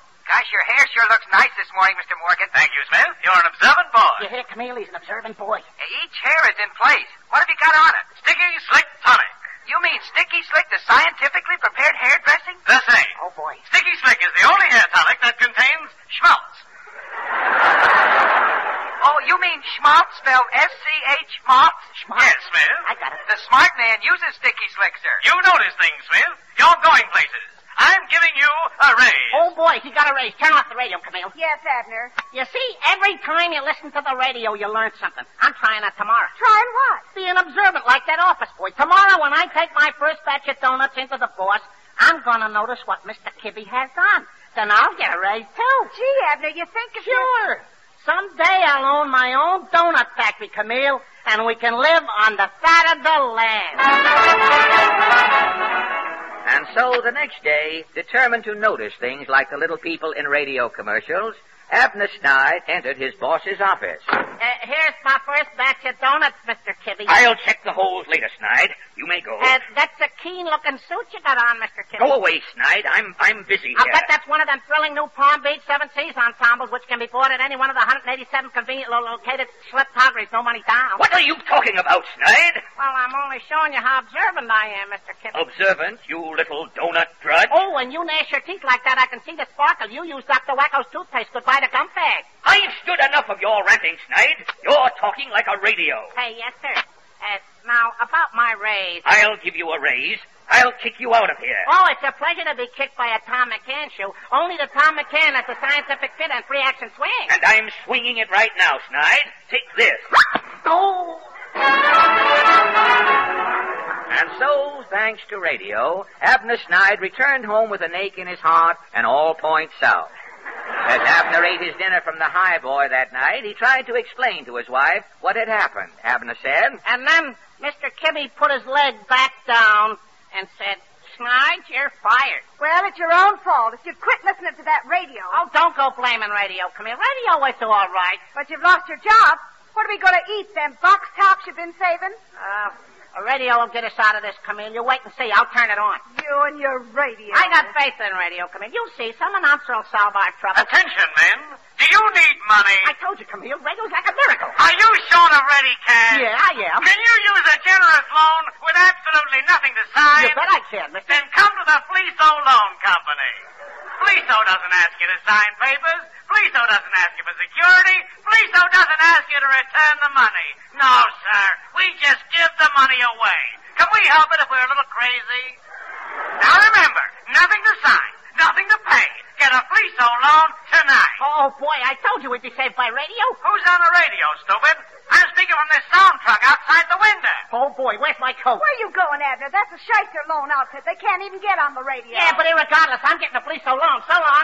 your hair sure looks nice this morning, Mr. Morgan. Thank you, Smith. You're an observant boy. You hear, Camille? He's an observant boy. Each hair is in place. What have you got on it? Sticky Slick Tonic. You mean Sticky Slick, the scientifically prepared hair dressing? The same. Oh, boy. Sticky Slick is the only hair tonic that contains schmaltz. Oh, you mean schmaltz spelled S-C-H schmaltz? Yes, Smith. I got it. The smart man uses Sticky Slick, sir. You notice things, Smith. You're going places. I'm giving you a raise. Oh, boy, he got a raise. Turn off the radio, Camille. Yes, Abner. You see, every time you listen to the radio, you learn something. I'm trying that tomorrow. Trying what? Be an observant like that office boy. Tomorrow, when I take my first batch of donuts into the boss, I'm going to notice what Mr. Kibbe has on. Then I'll get a raise, too. Gee, Abner, you think if Sure. Someday I'll own my own donut factory, Camille, and we can live on the fat of the land. And so the next day, determined to notice things like the little people in radio commercials, Abner Snyde entered his boss's office. Here's my first batch of donuts, Mr. Kibbe. I'll check the holes later, Snyde. You may go. That's a keen-looking suit you got on, Mr. Kibbe. Go away, Snyde. I'm busy I'll here. bet that's one of them thrilling new Palm Beach Seven Seas ensembles which can be bought at any one of the 187 conveniently located schleptographies, no money down. What are you talking about, Snyde? Well, I'm only showing you how observant I am, Mr. Kibbe. Observant, you little donut drudge. Oh, when you gnash your teeth like that, I can see the sparkle. You use Dr. Wacko's toothpaste. Goodbye to gum fag. I've stood enough of your ranting, Snyde. You're talking like a radio. Hey, yes, sir. Now, about my raise. I'll give you a raise. I'll kick you out of here. Oh, it's a pleasure to be kicked by a Tom McCann shoe. Only the Tom McCann has the scientific fit and free action swing. And I'm swinging it right now, Snyde. Take this. Oh! And so, thanks to radio, Abner Snyde returned home with an ache in his heart and all points south. As Abner ate his dinner from the high boy that night, he tried to explain to his wife what had happened. Abner said, And then Mr. Kibbe put his leg back down and said, Snyde, you're fired. Well, it's your own fault. If you'd quit listening to that radio. Oh, don't go blaming radio, Camille. Radio is all right. But you've lost your job. What are we going to eat, them box tops you've been saving? A radio will get us out of this, Camille. You wait and see. I'll turn it on. You and your radio. I got faith in radio, Camille. You'll see. Some announcer will solve our trouble. Attention, men. Do you need money? I told you, Camille. Radio's like a miracle. Are you short of ready cash? Yeah, I am. Can you use a generous loan with absolutely nothing to sign? You bet I can, mister. Then come to the Fleeso Loan Company. Fleeso doesn't ask you to sign papers. Fleeso doesn't ask you for security. Fleeso doesn't ask you to return the money. No, sir. We just give the money away. Can we help it if we're a little crazy? Now remember, nothing to sign, nothing to pay. Get a Fleeso loan tonight. Oh, boy, I told you we'd be saved by radio. Who's on the radio, stupid? I'm speaking from this sound truck outside the window. Oh, boy, where's my coat? Where are you going, Abner? That's a shyster loan outfit. They can't even get on the radio. Yeah, but irregardless, I'm getting a Fleeso loan. So long.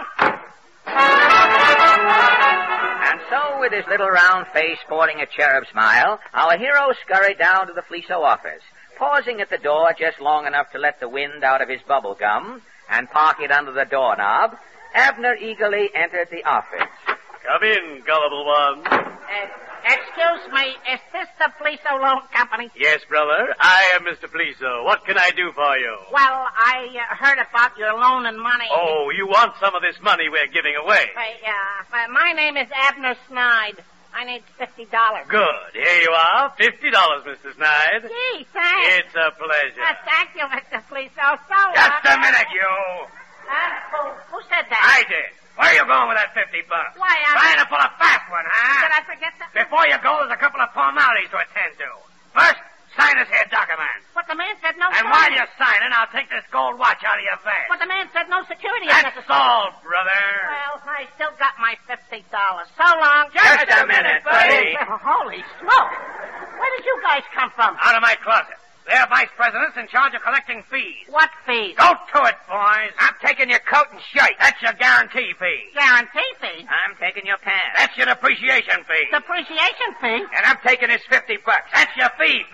And so, with his little round face sporting a cherub smile, our hero scurried down to the Fleeso office, pausing at the door just long enough to let the wind out of his bubble gum and park it under the doorknob. Abner eagerly entered the office. Come in, gullible one. Excuse me, is this the Fleeso Loan Company? Yes, brother. I am Mr. Fleeso. What can I do for you? Well, I heard about your loan and money. Oh, you want some of this money we're giving away? My name is Abner Snyde. I need $50. Good. Here you are. $50, Mr. Snyde. Gee, thanks. It's a pleasure. Thank you, Mr. Fleeso. So Just a minute, you. Who said that? I did. Where are you going with that $50? Why, Trying to pull a fast one, huh? Did I forget that? Before you go, there's a couple of formalities to attend to. First, sign this here document. But the man said no And while you're signing, I'll take this gold watch out of your vest. But the man said no security. That's all, brother. Well, I still got my $50. So long. Just a minute, buddy. Holy smoke. Where did you guys come from? Out of my closet. They're vice presidents in charge of collecting fees. What fees? Go to it, boys. I'm taking your coat and shirt. That's your guarantee fee. Guarantee fee? I'm taking your pants. That's your depreciation fee. Depreciation fee? And I'm taking this $50. That's your fee.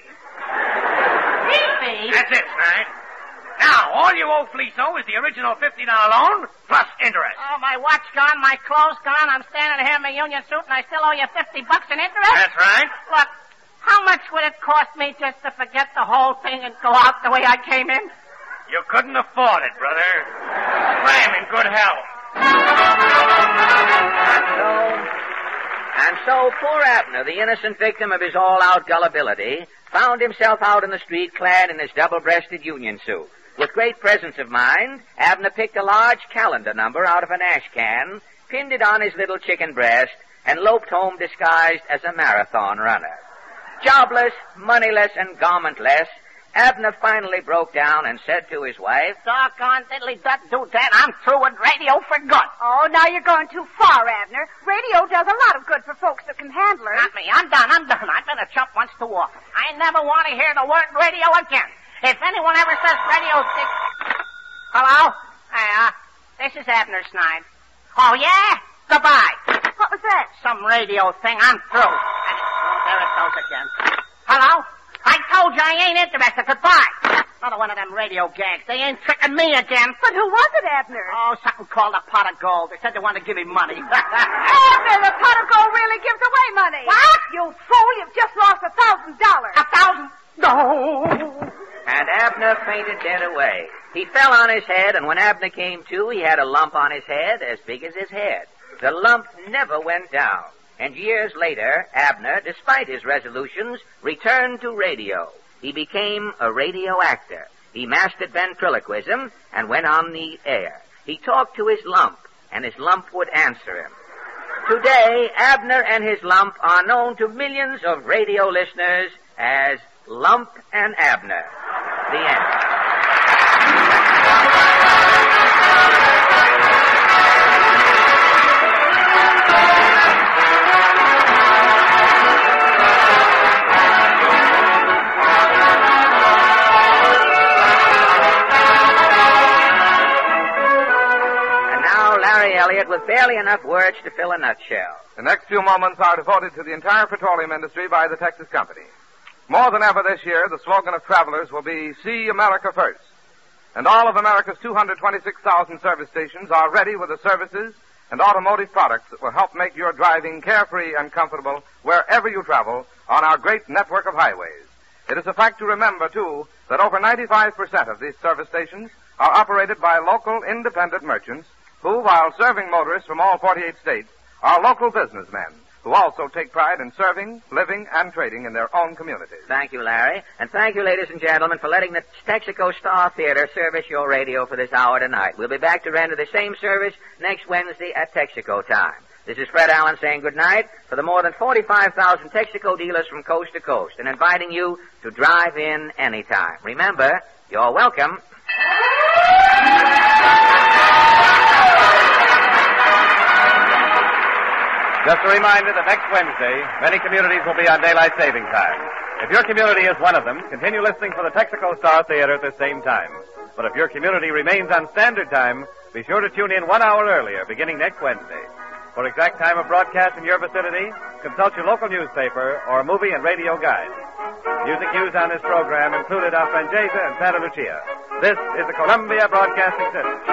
Fee? That's it, Snyde. Now, all you owe Fleeso is the original $50 loan plus interest. Oh, my watch gone, my clothes gone. I'm standing here in my union suit, and I still owe you $50 in interest? That's right. Look, how much would it cost me just to forget the whole thing and go out the way I came in? You couldn't afford it, brother. I am in good health. And so poor Abner, the innocent victim of his all-out gullibility, found himself out in the street clad in his double-breasted union suit. With great presence of mind, Abner picked a large calendar number out of an ash can, pinned it on his little chicken breast, and loped home disguised as a marathon runner. Jobless, moneyless, and garmentless, Abner finally broke down and said to his wife, "Doggone diddly do that. I'm through with radio for good." Oh, now you're going too far, Abner. Radio does a lot of good for folks that can handle it. Not me. I'm done. I've been a chump once too often. I never want to hear the word radio again. If anyone ever says radio... Hello? Hey, this is Abner Snide. Oh, yeah? Goodbye. What was that? Some radio thing. I'm through. There it goes again. Hello? I told you I ain't interested. Goodbye. Another one of them radio gags. They ain't tricking me again. But who was it, Abner? Oh, something called a pot of gold. They said they wanted to give me money. Abner, the pot of gold really gives away money. What? You fool, you've just lost $1,000. $1,000? No. And Abner fainted dead away. He fell on his head, and when Abner came to, he had a lump on his head as big as his head. The lump never went down. And years later, Abner, despite his resolutions, returned to radio. He became a radio actor. He mastered ventriloquism and went on the air. He talked to his lump, and his lump would answer him. Today, Abner and his lump are known to millions of radio listeners as Lump and Abner. The end. Elliott with barely enough words to fill a nutshell. The next few moments are devoted to the entire petroleum industry by the Texas Company. More than ever this year, the slogan of travelers will be, "See America First." And all of America's 226,000 service stations are ready with the services and automotive products that will help make your driving carefree and comfortable wherever you travel on our great network of highways. It is a fact to remember, too, that over 95% of these service stations are operated by local independent merchants who, while serving motorists from all 48 states, are local businessmen who also take pride in serving, living, and trading in their own communities. Thank you, Larry. And thank you, ladies and gentlemen, for letting the Texaco Star Theater service your radio for this hour tonight. We'll be back to render the same service next Wednesday at Texaco time. This is Fred Allen saying good night for the more than 45,000 Texaco dealers from coast to coast and inviting you to drive in anytime. Remember, you're welcome. Just a reminder that next Wednesday, many communities will be on daylight saving time. If your community is one of them, continue listening for the Texaco Star Theater at the same time. But if your community remains on standard time, be sure to tune in 1 hour earlier, beginning next Wednesday. For exact time of broadcast in your vicinity, consult your local newspaper or movie and radio guide. Music used on this program included a Fantasia and Santa Lucia. This is the Columbia Broadcasting System.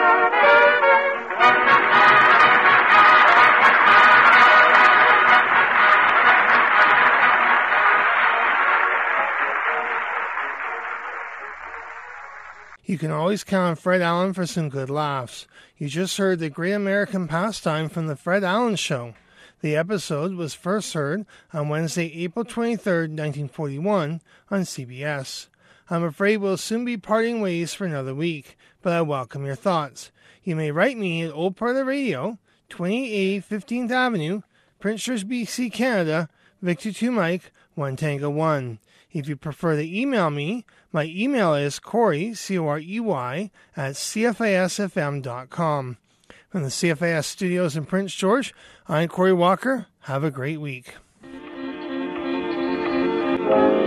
You can always count on Fred Allen for some good laughs. You just heard the great American pastime from The Fred Allen Show. The episode was first heard on Wednesday, April 23rd, 1941, on CBS. I'm afraid we'll soon be parting ways for another week, but I welcome your thoughts. You may write me at Old Part of the Radio, 28 15th Avenue, Prince George, BC, Canada, Victor 2 Mike, 1 Tango 1. If you prefer to email me, my email is Corey, C-O-R-E-Y, at CFISFM.com. From the CFIS studios in Prince George, I'm Corey Walker. Have a great week.